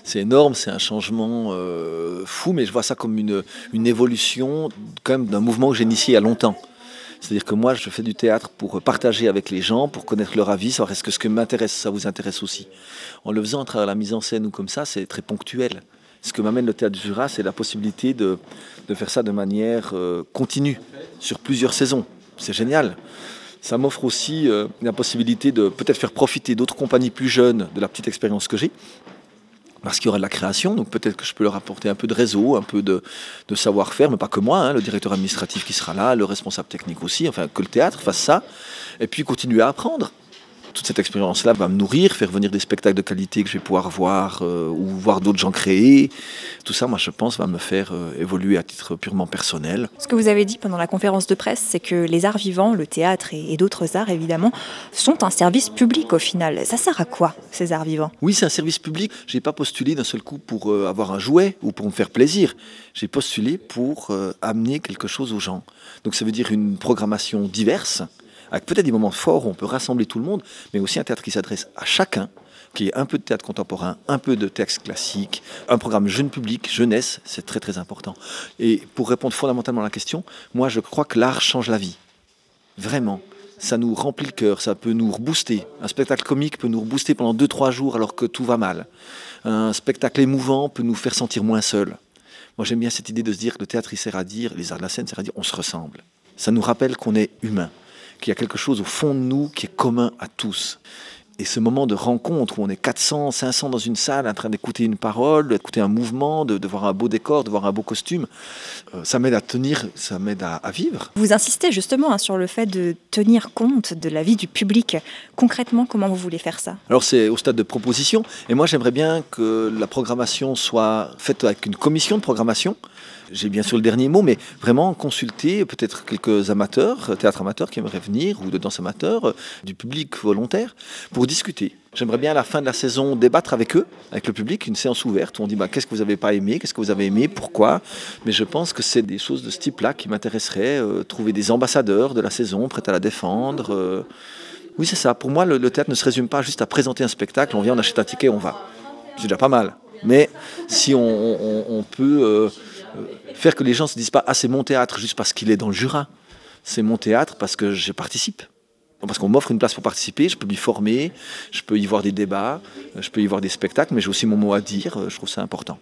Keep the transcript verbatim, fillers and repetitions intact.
c'est énorme, c'est un changement euh, fou, mais je vois ça comme une, une évolution quand même d'un mouvement que j'ai initié il y a longtemps. C'est-à-dire que moi, je fais du théâtre pour partager avec les gens, pour connaître leur avis, savoir est-ce que ce qui m'intéresse, ça vous intéresse aussi. En le faisant à travers la mise en scène ou comme ça, c'est très ponctuel. Ce que m'amène le Théâtre du Jura, c'est la possibilité de, de faire ça de manière euh, continue, sur plusieurs saisons. C'est génial. Ça m'offre aussi euh, la possibilité de peut-être faire profiter d'autres compagnies plus jeunes de la petite expérience que j'ai. Parce qu'il y aura de la création, donc peut-être que je peux leur apporter un peu de réseau, un peu de, de savoir-faire, mais pas que moi, hein, le directeur administratif qui sera là, le responsable technique aussi, enfin que le théâtre fasse ça, et puis continuer à apprendre. Toute cette expérience-là va me nourrir, faire venir des spectacles de qualité que je vais pouvoir voir euh, ou voir d'autres gens créer. Tout ça, moi, je pense, va me faire euh, évoluer à titre purement personnel. Ce que vous avez dit pendant la conférence de presse, c'est que les arts vivants, le théâtre et, et d'autres arts, évidemment, sont un service public au final. Ça sert à quoi, ces arts vivants ? Oui, c'est un service public. Je n'ai pas postulé d'un seul coup pour euh, avoir un jouet ou pour me faire plaisir. J'ai postulé pour euh, amener quelque chose aux gens. Donc ça veut dire une programmation diverse, avec peut-être des moments forts où on peut rassembler tout le monde, mais aussi un théâtre qui s'adresse à chacun, qui est un peu de théâtre contemporain, un peu de texte classique, un programme jeune public, jeunesse, c'est très très important. Et pour répondre fondamentalement à la question, moi je crois que l'art change la vie. Vraiment. Ça nous remplit le cœur, ça peut nous rebooster. Un spectacle comique peut nous rebooster pendant deux trois jours alors que tout va mal. Un spectacle émouvant peut nous faire sentir moins seuls. Moi j'aime bien cette idée de se dire que le théâtre il sert à dire, les arts de la scène sert à dire on se ressemble. Ça nous rappelle qu'on est humain, qu'il y a quelque chose au fond de nous qui est commun à tous. Et ce moment de rencontre où on est quatre cents, cinq cents dans une salle en train d'écouter une parole, d'écouter un mouvement, de, de voir un beau décor, de voir un beau costume, euh, ça m'aide à tenir, ça m'aide à, à vivre. Vous insistez justement hein, sur le fait de tenir compte de la vie du public. Concrètement, comment vous voulez faire ça ? Alors c'est au stade de proposition, et moi j'aimerais bien que la programmation soit faite avec une commission de programmation. J'ai bien sûr le dernier mot, mais vraiment consulter peut-être quelques amateurs, théâtre amateurs qui aimeraient venir, ou de danse amateur, du public volontaire, pour discuter. J'aimerais bien à la fin de la saison débattre avec eux, avec le public, une séance ouverte où on dit bah, qu'est-ce que vous n'avez pas aimé, qu'est-ce que vous avez aimé, pourquoi. Mais je pense que c'est des choses de ce type-là qui m'intéresseraient, euh, trouver des ambassadeurs de la saison, prêts à la défendre. Euh... Oui, c'est ça. Pour moi, le, le théâtre ne se résume pas juste à présenter un spectacle, on vient, on achète un ticket, on va. C'est déjà pas mal. Mais si on, on, on peut euh, faire que les gens ne se disent pas « Ah, c'est mon théâtre juste parce qu'il est dans le Jura », c'est mon théâtre parce que je participe. Parce qu'on m'offre une place pour participer, je peux m'y former, je peux y voir des débats, je peux y voir des spectacles, mais j'ai aussi mon mot à dire, je trouve ça important.